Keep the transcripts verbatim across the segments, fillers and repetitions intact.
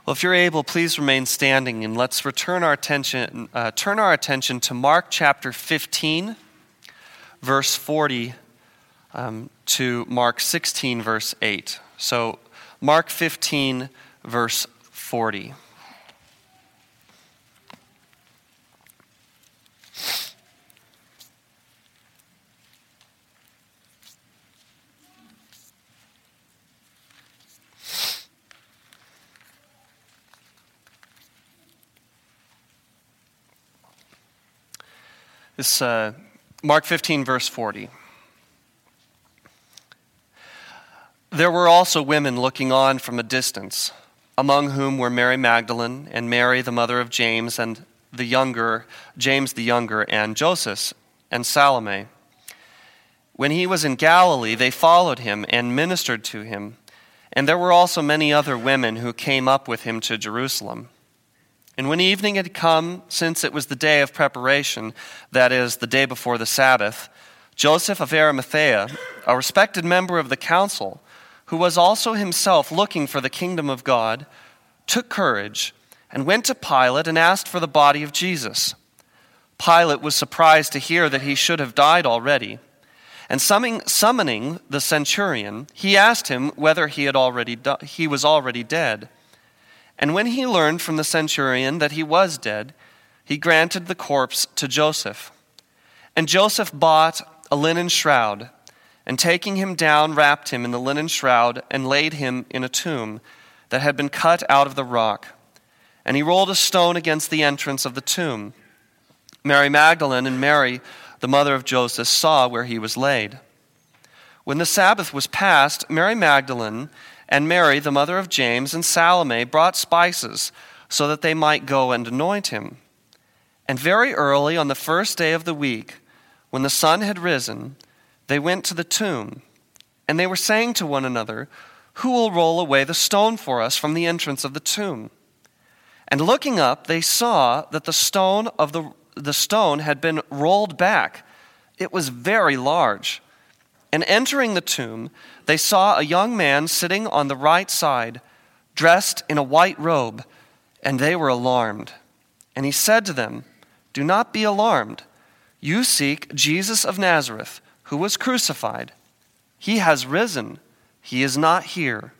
Well, if you're able, please remain standing, and let's return our attention, uh, turn our attention to Mark chapter fifteen, verse forty, um, to Mark sixteen, verse eight. So, Mark fifteen, verse forty. This uh, Mark fifteen, verse forty. There were also women looking on from a distance, among whom were Mary Magdalene and Mary, the mother of James, and the younger James the younger, and Joseph and Salome. When he was in Galilee, they followed him and ministered to him. And there were also many other women who came up with him to Jerusalem. And when evening had come, since it was the day of preparation, that is, the day before the Sabbath, Joseph of Arimathea, a respected member of the council, who was also himself looking for the kingdom of God, took courage and went to Pilate and asked for the body of Jesus. Pilate was surprised to hear that he should have died already. And summoning the centurion, he asked him whether he had already di- he was already dead. And when he learned from the centurion that he was dead, he granted the corpse to Joseph. And Joseph bought a linen shroud, and taking him down, wrapped him in the linen shroud, and laid him in a tomb that had been cut out of the rock. And he rolled a stone against the entrance of the tomb. Mary Magdalene and Mary, the mother of Joseph, saw where he was laid. When the Sabbath was past, Mary Magdalene and Mary, the mother of James, and Salome brought spices so that they might go and anoint him. And very early on the first day of the week, when the sun had risen, they went to the tomb. And they were saying to one another, "Who will roll away the stone for us from the entrance of the tomb?" And looking up, they saw that the stone of the, the stone had been rolled back. It was very large. And entering the tomb, they saw a young man sitting on the right side, dressed in a white robe, and they were alarmed. And he said to them, "Do not be alarmed. You seek Jesus of Nazareth, who was crucified. He has risen. He is not here.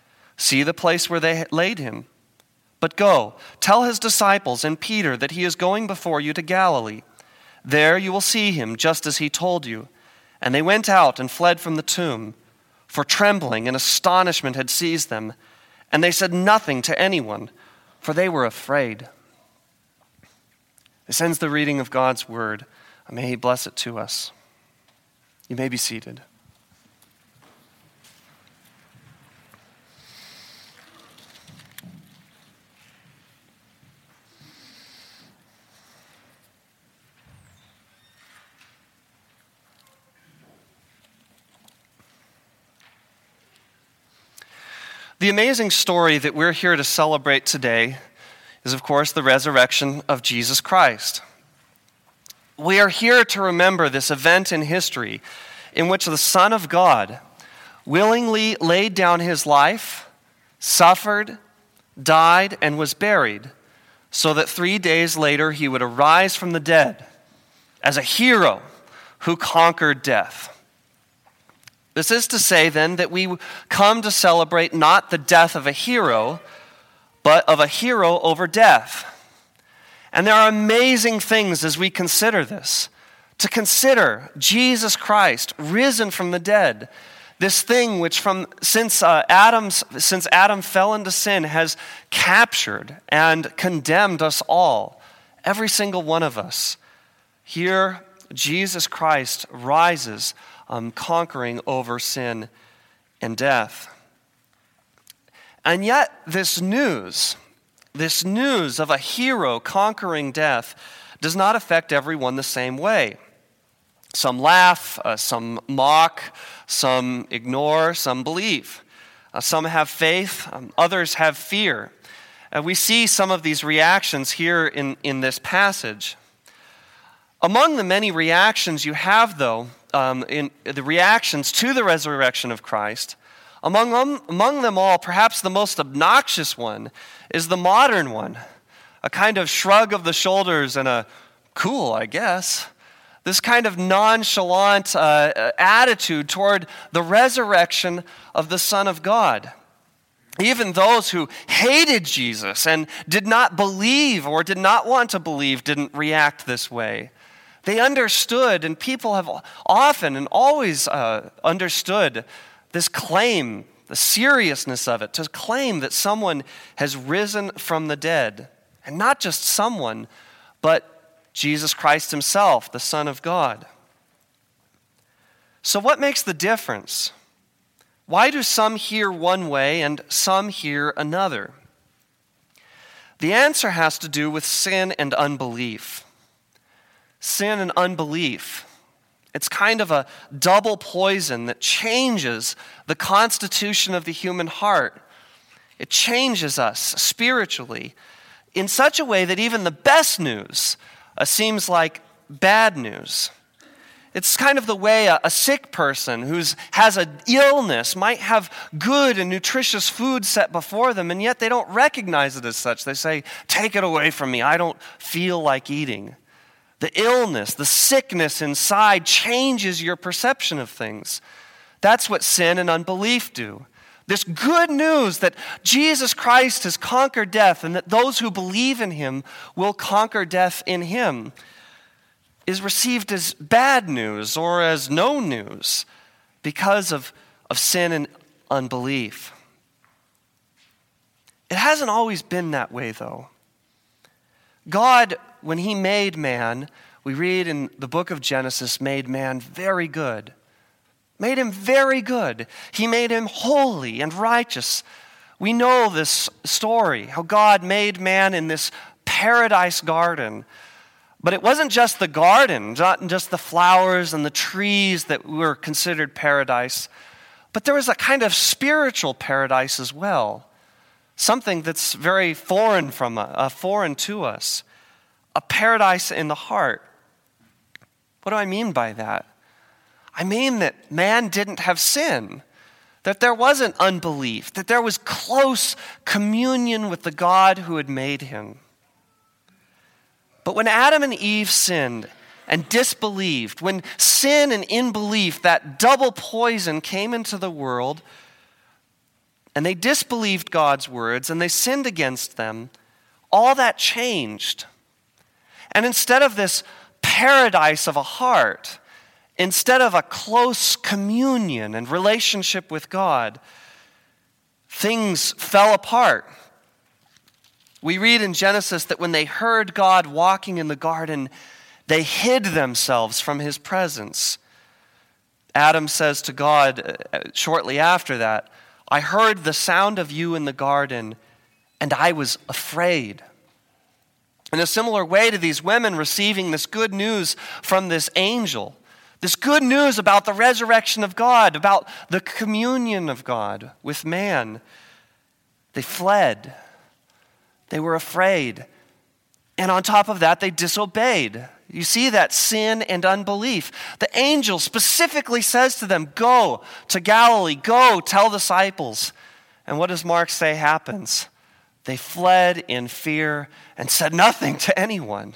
See the place where they laid him. But go, tell his disciples and Peter that he is going before you to Galilee. There you will see him, just as he told you." And they went out and fled from the tomb, for trembling and astonishment had seized them. And they said nothing to anyone, for they were afraid. This ends the reading of God's word. May he bless it to us. You may be seated. The amazing story that we're here to celebrate today is, of course, the resurrection of Jesus Christ. We are here to remember this event in history in which the Son of God willingly laid down his life, suffered, died, and was buried, so that three days later he would arise from the dead as a hero who conquered death. This is to say, then, that we come to celebrate not the death of a hero, but of a hero over death. And there are amazing things as we consider this. To consider Jesus Christ risen from the dead, this thing which from since uh, Adam's since Adam fell into sin has captured and condemned us all, every single one of us. Here, Jesus Christ rises, Um, conquering over sin and death. And yet this news, this news of a hero conquering death does not affect everyone the same way. Some laugh, uh, some mock, some ignore, some believe. Uh, some have faith, um, others have fear. Uh, we see some of these reactions here in, in this passage. Among the many reactions you have, though, Um, in the reactions to the resurrection of Christ, Among them, among them all, perhaps the most obnoxious one is the modern one, a kind of shrug of the shoulders and a cool, I guess. This kind of nonchalant uh, attitude toward the resurrection of the Son of God. Even those who hated Jesus and did not believe or did not want to believe didn't react this way. They understood, and people have often and always uh, understood this claim, the seriousness of it, to claim that someone has risen from the dead. And not just someone, but Jesus Christ himself, the Son of God. So what makes the difference? Why do some hear one way and some hear another? The answer has to do with sin and unbelief. Sin and unbelief. It's kind of a double poison that changes the constitution of the human heart. It changes us spiritually in such a way that even the best news uh, seems like bad news. It's kind of the way a, a sick person who has an illness might have good and nutritious food set before them, and yet they don't recognize it as such. They say, "Take it away from me. I don't feel like eating." The illness, the sickness inside changes your perception of things. That's what sin and unbelief do. This good news that Jesus Christ has conquered death and that those who believe in him will conquer death in him is received as bad news or as no news because of, of sin and unbelief. It hasn't always been that way, though. God, when he made man, we read in the book of Genesis, made man very good. Made him very good. He made him holy and righteous. We know this story, how God made man in this paradise garden. But it wasn't just the garden, not just the flowers and the trees that were considered paradise, but there was a kind of spiritual paradise as well. Something that's very foreign from uh, foreign to us. A paradise in the heart. What do I mean by that? I mean that man didn't have sin, that there wasn't unbelief, that there was close communion with the God who had made him. But when Adam and Eve sinned and disbelieved, when sin and unbelief, that double poison, came into the world, and they disbelieved God's words and they sinned against them, all that changed. And instead of this paradise of a heart, instead of a close communion and relationship with God, things fell apart. We read in Genesis that when they heard God walking in the garden, they hid themselves from his presence. Adam says to God shortly after that, "I heard the sound of you in the garden, and I was afraid." In a similar way to these women receiving this good news from this angel, this good news about the resurrection of God, about the communion of God with man, they fled. They were afraid. And on top of that, they disobeyed. You see that sin and unbelief. The angel specifically says to them, "Go to Galilee, go tell disciples." And what does Mark say happens? They fled in fear and said nothing to anyone.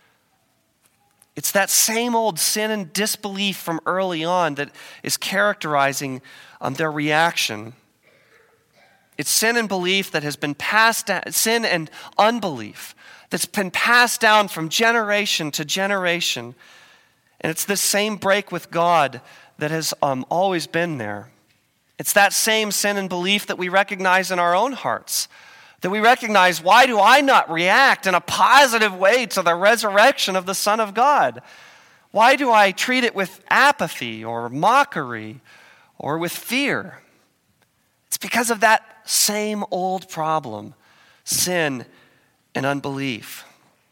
It's that same old sin and disbelief from early on that is characterizing um, their reaction. It's sin and belief that has been passed down, sin and unbelief that's been passed down from generation to generation. And it's this same break with God that has um, always been there. It's that same sin and belief that we recognize in our own hearts. That we recognize, why do I not react in a positive way to the resurrection of the Son of God? Why do I treat it with apathy or mockery or with fear? It's because of that same old problem, sin and unbelief.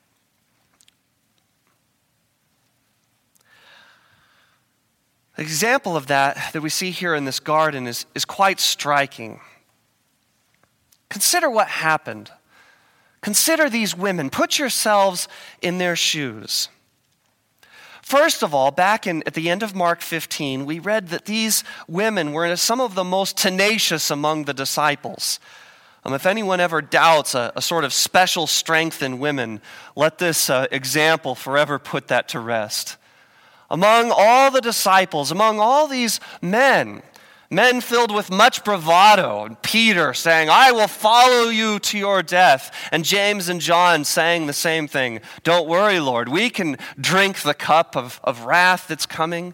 The example of that that we see here in this garden is, is quite striking. Consider what happened. Consider these women. Put yourselves in their shoes. First of all, back in, at the end of Mark fifteen, we read that these women were some of the most tenacious among the disciples. Um, if anyone ever doubts a, a sort of special strength in women, let this uh, example forever put that to rest. Among all the disciples, among all these men, men filled with much bravado, and Peter saying, "I will follow you to your death," and James and John saying the same thing, "Don't worry, Lord, we can drink the cup of, of wrath that's coming."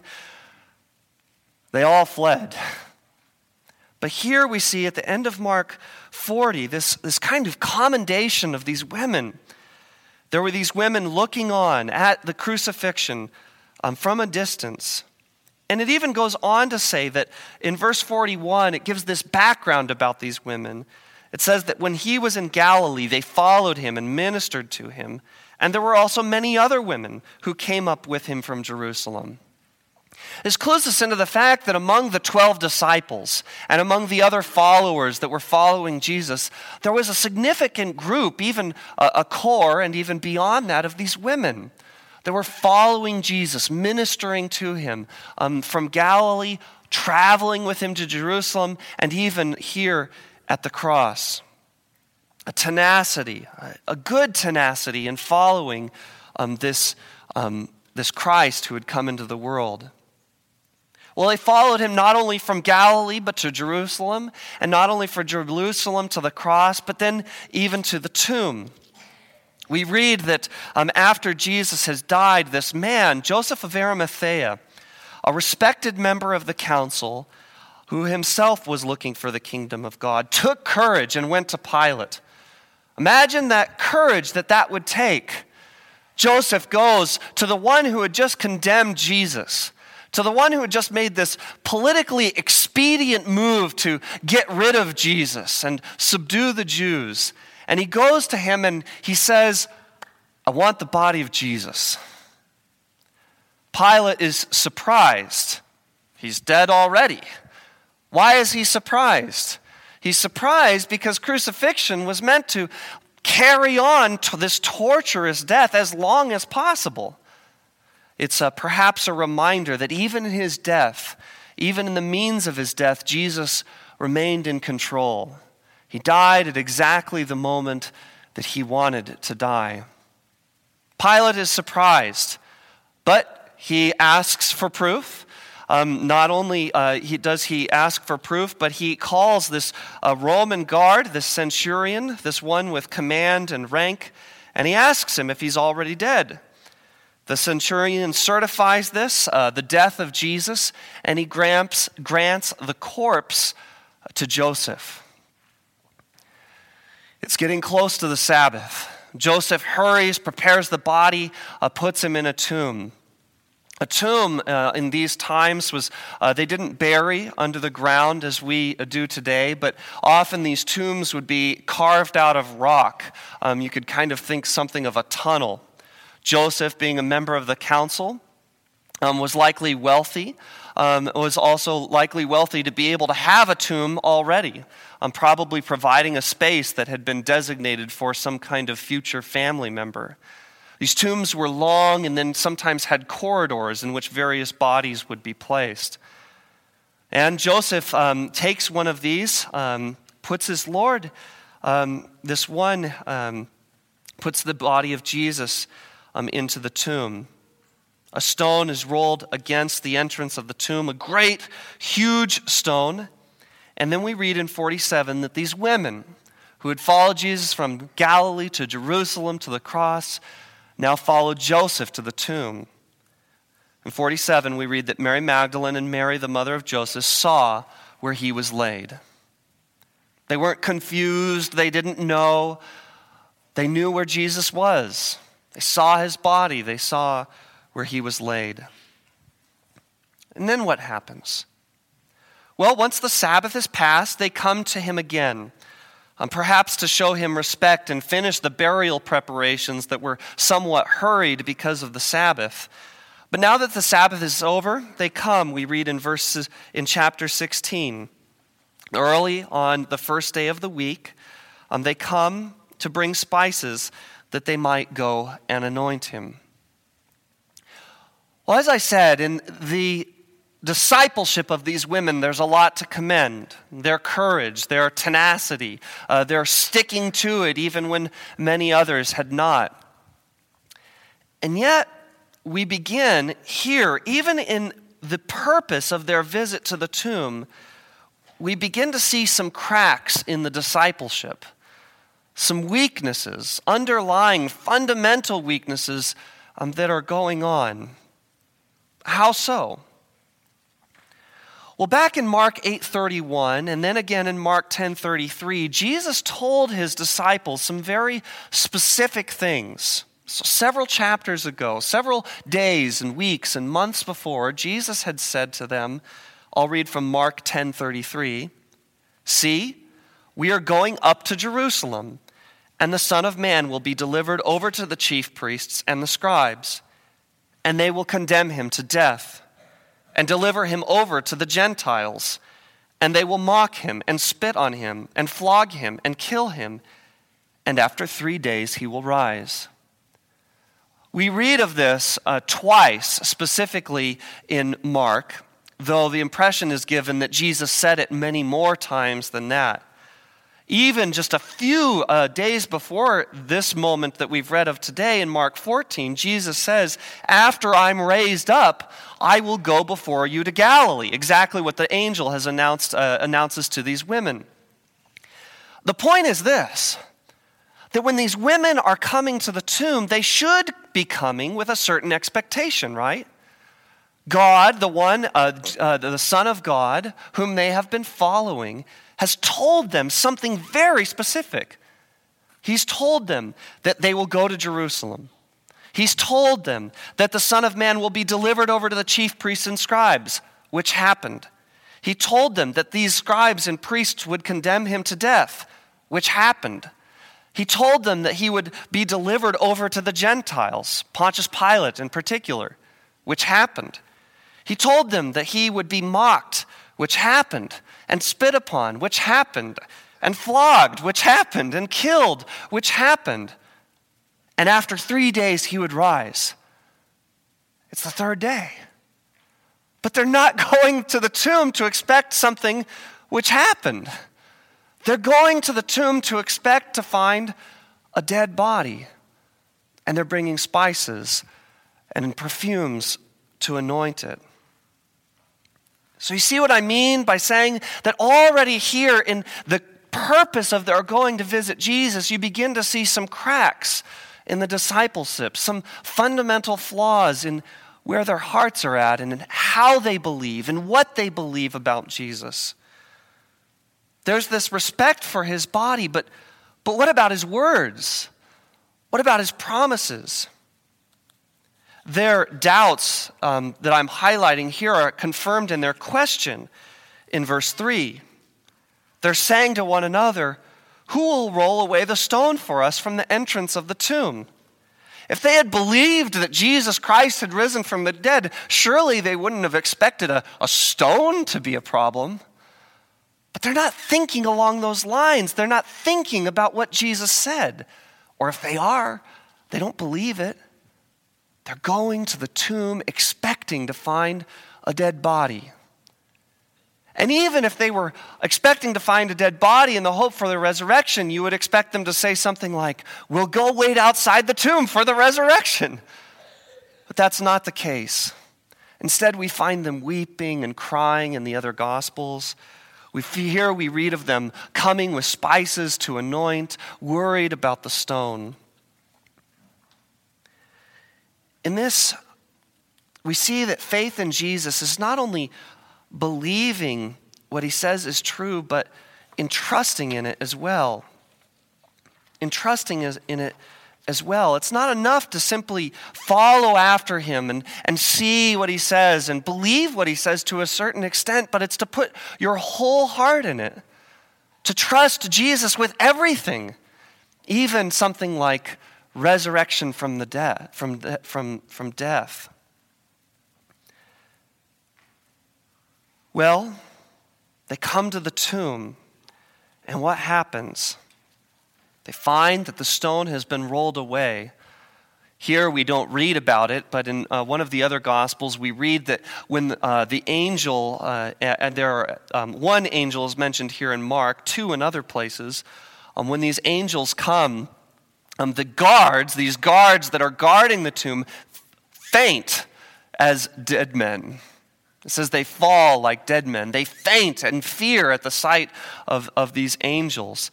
They all fled. But here we see at the end of Mark forty, this, this kind of commendation of these women. There were these women looking on at the crucifixion um, from a distance. And it even goes on to say that in verse forty-one, it gives this background about these women. It says that when he was in Galilee, they followed him and ministered to him. And there were also many other women who came up with him from Jerusalem. This clues us into the fact that among the twelve disciples and among the other followers that were following Jesus, there was a significant group, even a, a core, and even beyond that, of these women that were following Jesus, ministering to him um, from Galilee, traveling with him to Jerusalem, and even here at the cross. A tenacity, a good tenacity in following um, this, um, this Christ who had come into the world. Well, they followed him not only from Galilee, but to Jerusalem, and not only from Jerusalem to the cross, but then even to the tomb. We read that um, after Jesus has died, this man, Joseph of Arimathea, a respected member of the council, who himself was looking for the kingdom of God, took courage and went to Pilate. Imagine that courage that that would take. Joseph goes to the one who had just condemned Jesus, to the one who had just made this politically expedient move to get rid of Jesus and subdue the Jews. And he goes to him and he says, "I want the body of Jesus." Pilate is surprised. He's dead already. Why is he surprised? He's surprised because crucifixion was meant to carry on to this torturous death as long as possible. It's a, perhaps a reminder that even in his death, even in the means of his death, Jesus remained in control. He died at exactly the moment that he wanted to die. Pilate is surprised, but he asks for proof. Um, not only uh, he, does he ask for proof, but he calls this uh, Roman guard, this centurion, this one with command and rank, and he asks him if he's already dead. The centurion certifies this, uh, the death of Jesus, and he grants, grants the corpse to Joseph. It's getting close to the Sabbath. Joseph hurries, prepares the body, uh, puts him in a tomb. A tomb uh, in these times was, uh, they didn't bury under the ground as we do today, but often these tombs would be carved out of rock. Um, you could kind of think something of a tunnel. Joseph, being a member of the council, um, was likely wealthy, um, was also likely wealthy to be able to have a tomb already, um, probably providing a space that had been designated for some kind of future family member. These tombs were long and then sometimes had corridors in which various bodies would be placed. And Joseph um, takes one of these, um, puts his Lord, um, this one, um, puts the body of Jesus um, into the tomb. A stone is rolled against the entrance of the tomb, a great, huge stone. And then we read in forty-seven that these women who had followed Jesus from Galilee to Jerusalem to the cross now followed Joseph to the tomb. In forty-seven, we read that Mary Magdalene and Mary, the mother of Joseph, saw where he was laid. They weren't confused. They didn't know. They knew where Jesus was. They saw his body. They saw where he was laid. And then what happens? Well, once the Sabbath is passed, they come to him again. Um, perhaps to show him respect and finish the burial preparations that were somewhat hurried because of the Sabbath. But now that the Sabbath is over, they come, we read in verses in chapter sixteen. Early on the first day of the week, um, they come to bring spices that they might go and anoint him. Well, as I said, in the discipleship of these women, there's a lot to commend. Their courage, their tenacity, uh, their sticking to it even when many others had not. And yet, we begin here, even in the purpose of their visit to the tomb, we begin to see some cracks in the discipleship, some weaknesses, underlying fundamental weaknesses um, that are going on. How so? Well, back in Mark eight thirty-one and then again in Mark ten thirty-three, Jesus told his disciples some very specific things. So several chapters ago, several days and weeks and months before, Jesus had said to them, I'll read from Mark ten thirty-three, "See, we are going up to Jerusalem, and the Son of Man will be delivered over to the chief priests and the scribes, and they will condemn him to death and deliver him over to the Gentiles, and they will mock him and spit on him and flog him and kill him, and after three days he will rise." We read of this uh, twice, specifically in Mark, though the impression is given that Jesus said it many more times than that. Even just a few uh, days before this moment that we've read of today in Mark fourteen, Jesus says, "After I'm raised up, I will go before you to Galilee." Exactly what the angel has announced, uh, announces to these women. The point is this, that when these women are coming to the tomb, they should be coming with a certain expectation, right? God, the one, uh, uh, the Son of God, whom they have been following, has told them something very specific. He's told them that they will go to Jerusalem. He's told them that the Son of Man will be delivered over to the chief priests and scribes, which happened. He told them that these scribes and priests would condemn him to death, which happened. He told them that he would be delivered over to the Gentiles, Pontius Pilate in particular, which happened. He told them that he would be mocked, which happened, and spit upon, which happened, and flogged, which happened, and killed, which happened. And after three days he would rise. It's the third day. But they're not going to the tomb to expect something which happened. They're going to the tomb to expect to find a dead body. And they're bringing spices and perfumes to anoint it. So you see what I mean by saying that already here in the purpose of their going to visit Jesus, you begin to see some cracks in the discipleship, some fundamental flaws in where their hearts are at and in how they believe and what they believe about Jesus. There's this respect for his body, but, but what about his words? What about his promises? Their doubts um, that I'm highlighting here are confirmed in their question in verse three. They're saying to one another, "Who will roll away the stone for us from the entrance of the tomb?" If they had believed that Jesus Christ had risen from the dead, surely they wouldn't have expected a, a stone to be a problem. But they're not thinking along those lines. They're not thinking about what Jesus said. Or if they are, they don't believe it. They're going to the tomb expecting to find a dead body. And even if they were expecting to find a dead body in the hope for the resurrection, you would expect them to say something like, "We'll go wait outside the tomb for the resurrection." But that's not the case. Instead, we find them weeping and crying in the other Gospels. We here we read of them coming with spices to anoint, worried about the stone. In this, we see that faith in Jesus is not only believing what he says is true, but entrusting in it as well. Entrusting in it as well. It's not enough to simply follow after him and, and see what he says and believe what he says to a certain extent, but it's to put your whole heart in it, to trust Jesus with everything, even something like resurrection from the death, from de- from from death. Well, they come to the tomb, and what happens? They find that the stone has been rolled away. Here we don't read about it, but in uh, one of the other Gospels we read that when uh, the angel, uh, and there are um, one angel is mentioned here in Mark, two in other places, um, when these angels come, um, the guards, these guards that are guarding the tomb, faint as dead men. It says they fall like dead men. They faint in fear at the sight of, of these angels.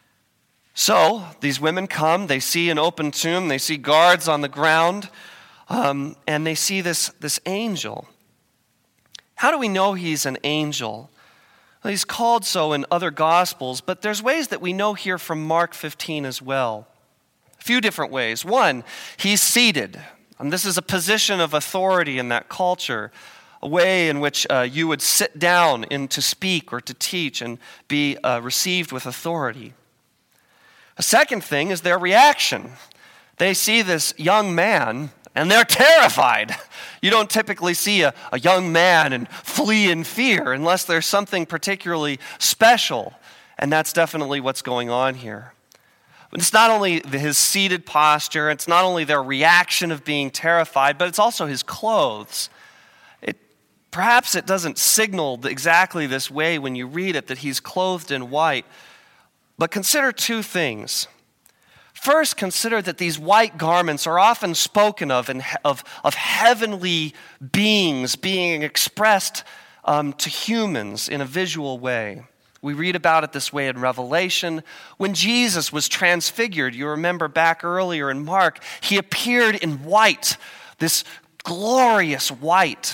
So these women come, they see an open tomb, they see guards on the ground, um, and they see this, this angel. How do we know he's an angel? Well, he's called so in other Gospels, but there's ways that we know here from Mark fifteen as well. A few different ways. One, he's seated. And this is a position of authority in that culture, a way in which uh, you would sit down in to speak or to teach and be uh, received with authority. A second thing is their reaction. They see this young man and they're terrified. You don't typically see a, a young man and flee in fear unless there's something particularly special. And that's definitely what's going on here. But it's not only his seated posture, it's not only their reaction of being terrified, but it's also his clothes. It, perhaps it doesn't signal exactly this way when you read it, that he's clothed in white. But consider two things. First, consider that these white garments are often spoken of in, of, of heavenly beings being expressed um, to humans in a visual way. We read about it this way in Revelation. When Jesus was transfigured, you remember back earlier in Mark, he appeared in white, this glorious white.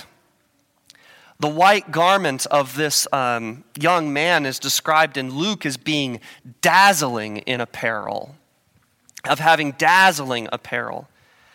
The white garment of this um, young man is described in Luke as being dazzling in apparel, of having dazzling apparel.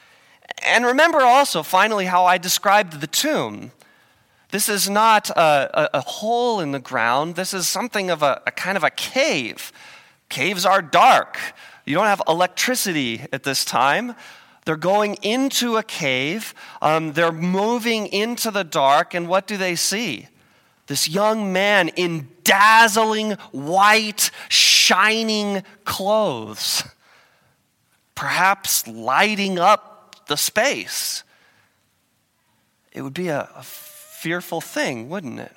And remember also, finally, how I described the tomb. This is not a, a, a hole in the ground. This is something of a, a kind of a cave. Caves are dark. You don't have electricity at this time. They're going into a cave. Um, they're moving into the dark. And what do they see? This young man in dazzling white, shining clothes, perhaps lighting up the space. It would be a, a fearful thing, wouldn't it?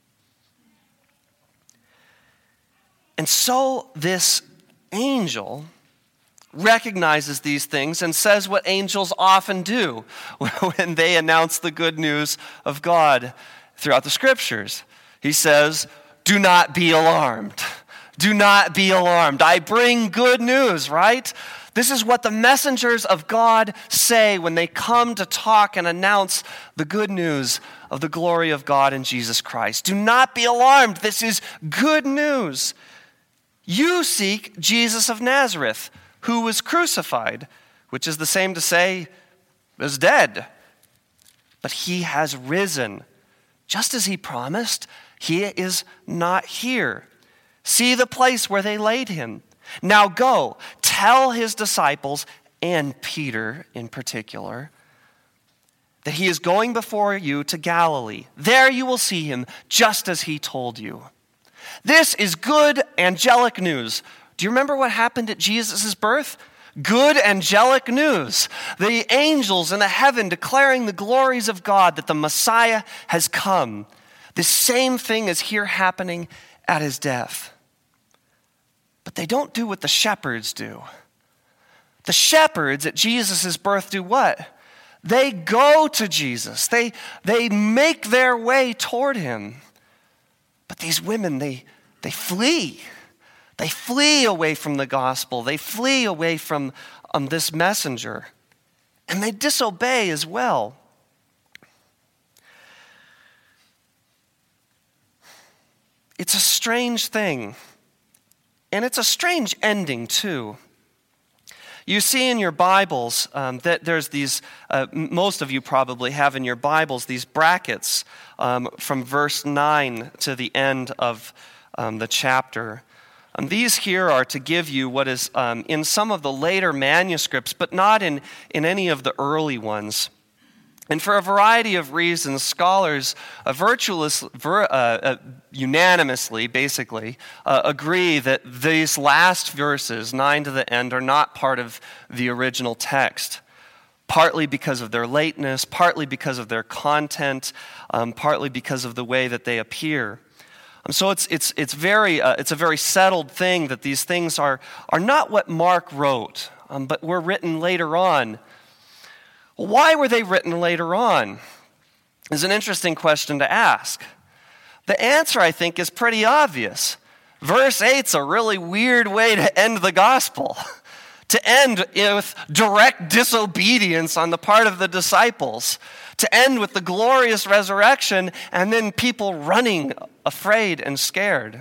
And so this angel recognizes these things and says what angels often do when they announce the good news of God throughout the scriptures. He says, "Do not be alarmed. Do not be alarmed. I bring good news," right? This is what the messengers of God say when they come to talk and announce the good news of the glory of God in Jesus Christ. Do not be alarmed. This is good news. You seek Jesus of Nazareth, who was crucified, which is the same to say, is dead. But he has risen. Just as he promised, he is not here. See the place where they laid him. Now go, tell his disciples, and Peter in particular, that he is going before you to Galilee. There you will see him, just as he told you. This is good angelic news. Do you remember what happened at Jesus' birth? Good angelic news. The angels in the heaven declaring the glories of God, that the Messiah has come. The same thing is here happening at his death. But they don't do what the shepherds do. The shepherds at Jesus' birth do what? They go to Jesus. They, they make their way toward him. But these women, they, they flee. They flee away from the gospel. They flee away from um, this messenger. And they disobey as well. It's a strange thing. And it's a strange ending, too. You see in your Bibles um, that there's these, uh, most of you probably have in your Bibles, these brackets um, from verse nine to the end of um, the chapter. And these here are to give you what is um, in some of the later manuscripts, but not in, in any of the early ones. And for a variety of reasons, scholars uh, virtuous, ver, uh, uh, unanimously, basically, uh, agree that these last verses, nine to the end, are not part of the original text. partly because of their lateness, partly because of their content, um, partly because of the way that they appear. Um, so it's it's it's very uh, it's a very settled thing that these things are are not what Mark wrote, um, but were written later on. Well, why were they written later on? Is an interesting question to ask. The answer, I think, is pretty obvious. Verse eight's a really weird way to end the gospel. To end with direct disobedience on the part of the disciples. To end with the glorious resurrection and then people running afraid and scared.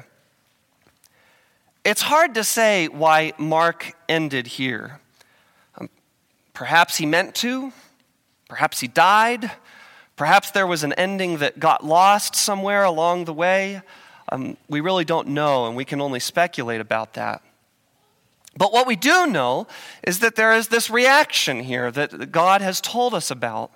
It's hard to say why Mark ended here. Um, perhaps he meant to. Perhaps he died. Perhaps there was an ending that got lost somewhere along the way. Um, we really don't know, and we can only speculate about that. But what we do know is that there is this reaction here that God has told us about.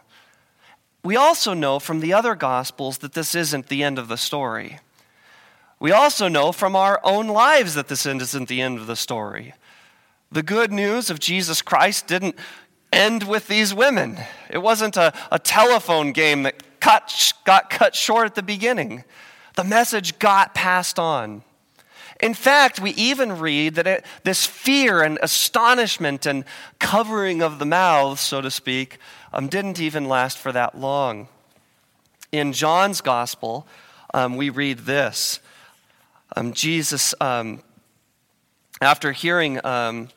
We also know from the other Gospels that this isn't the end of the story. We also know from our own lives that this isn't the end of the story. The good news of Jesus Christ didn't end with these women. It wasn't a, a telephone game that cut, got cut short at the beginning. The message got passed on. In fact, we even read that it, this fear and astonishment and covering of the mouths, so to speak, um, didn't even last for that long. In John's gospel, um, we read this. Um, Jesus, um, after hearing, um,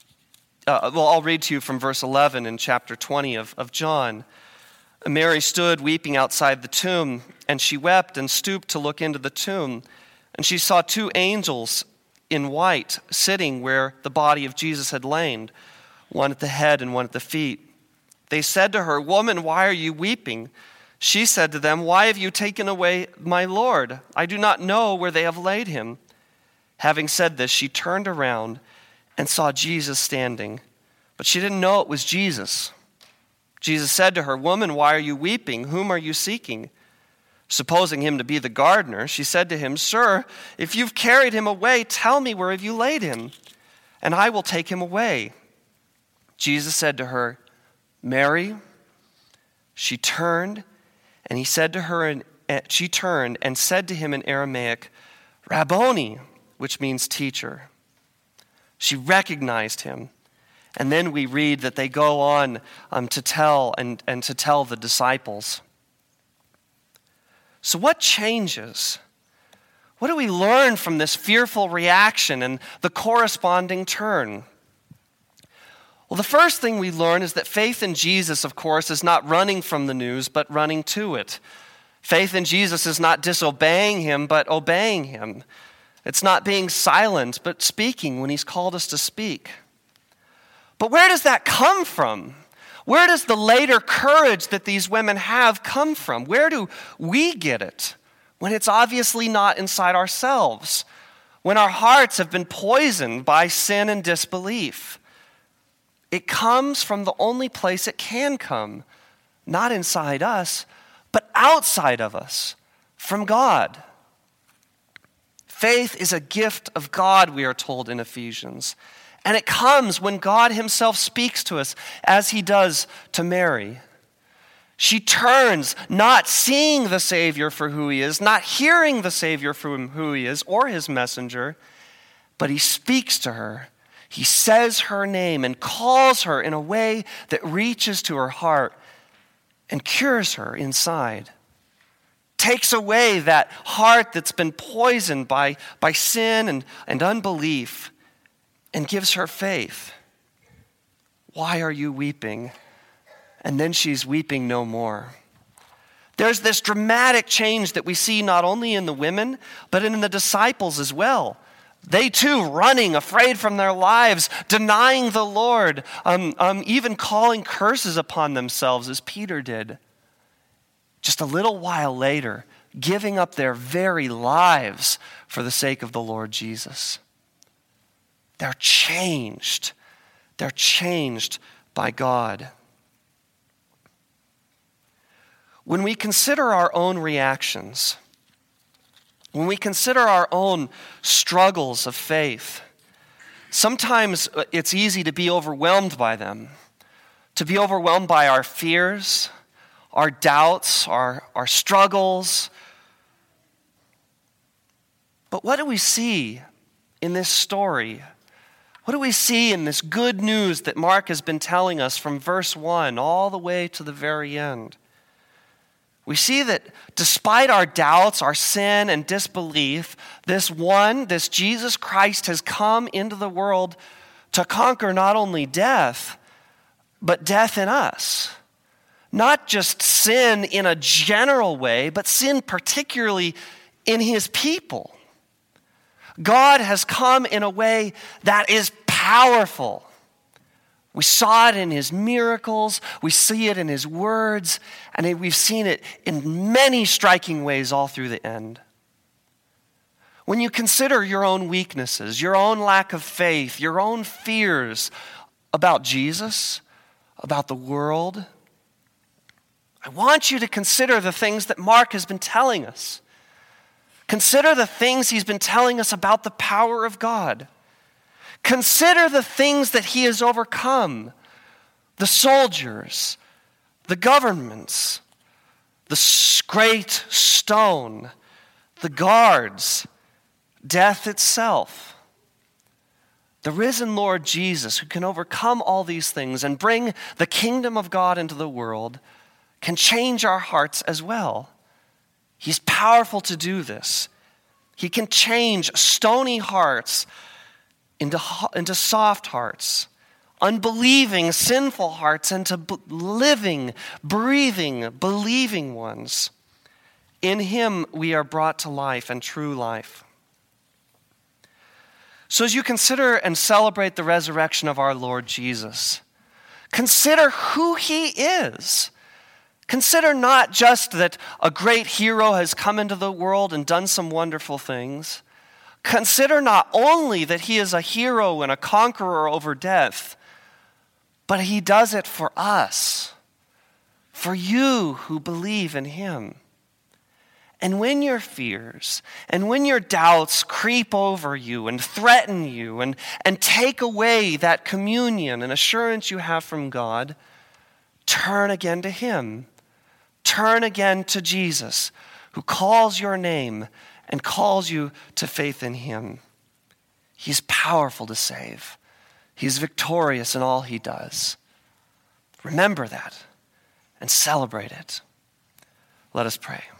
uh, well, I'll read to you from verse eleven in chapter twenty of, of John. Mary stood weeping outside the tomb, and she wept and stooped to look into the tomb. And she saw two angels in white sitting where the body of Jesus had lain, one at the head and one at the feet. They said to her, "Woman, why are you weeping?" She said to them, "Why have you taken away my Lord? I do not know where they have laid him." Having said this, she turned around and saw Jesus standing, but she didn't know it was Jesus. Jesus said to her, "Woman, why are you weeping? Whom are you seeking?" Supposing him to be the gardener, she said to him, "Sir, if you've carried him away, tell me where have you laid him, and I will take him away." Jesus said to her, "Mary." She turned, and he said to her, and she turned and said to him in Aramaic, "Rabboni," which means teacher. She recognized him. And then we read that they go on um, to tell and, and to tell the disciples. So what changes? What do we learn from this fearful reaction and the corresponding turn? Well, the first thing we learn is that faith in Jesus, of course, is not running from the news, but running to it. Faith in Jesus is not disobeying him, but obeying him. It's not being silent, but speaking when he's called us to speak. But where does that come from? Where does the later courage that these women have come from? Where do we get it when it's obviously not inside ourselves? When our hearts have been poisoned by sin and disbelief? It comes from the only place it can come, not inside us, but outside of us, from God. Faith is a gift of God, we are told in Ephesians. And it comes when God himself speaks to us, as he does to Mary. She turns, not seeing the Savior for who he is, not hearing the Savior for who he is or his messenger, but he speaks to her. He says her name and calls her in a way that reaches to her heart and cures her inside. Takes away that heart that's been poisoned by, by sin and, and unbelief and gives her faith. "Why are you weeping?" And then she's weeping no more. There's this dramatic change that we see not only in the women, but in the disciples as well. They too running, afraid from their lives, denying the Lord, um, um, even calling curses upon themselves as Peter did. Just a little while later, giving up their very lives for the sake of the Lord Jesus. They're changed. They're changed by God. When we consider our own reactions, when we consider our own struggles of faith, sometimes it's easy to be overwhelmed by them, to be overwhelmed by our fears, our doubts, our, our struggles. But what do we see in this story? What do we see in this good news that Mark has been telling us from verse one all the way to the very end? We see that despite our doubts, our sin, and disbelief, this one, this Jesus Christ, has come into the world to conquer not only death, but death in us. Not just sin in a general way, but sin particularly in his people. God has come in a way that is powerful. We saw it in his miracles, we see it in his words, and we've seen it in many striking ways all through the end. When you consider your own weaknesses, your own lack of faith, your own fears about Jesus, about the world, I want you to consider the things that Mark has been telling us. Consider the things he's been telling us about the power of God. Consider the things that he has overcome. The soldiers, the governments, the great stone, the guards, death itself. The risen Lord Jesus, who can overcome all these things and bring the kingdom of God into the world, can change our hearts as well. He's powerful to do this. He can change stony hearts into, into soft hearts, unbelieving, sinful hearts into living, breathing, believing ones. In him we are brought to life and true life. So as you consider and celebrate the resurrection of our Lord Jesus, consider who he is. Consider not just that a great hero has come into the world and done some wonderful things. Consider not only that he is a hero and a conqueror over death, but he does it for us, for you who believe in him. And when your fears and when your doubts creep over you and threaten you and, and take away that communion and assurance you have from God, turn again to him. Turn again to Jesus, who calls your name and calls you to faith in him. He's powerful to save. He's victorious in all he does. Remember that and celebrate it. Let us pray.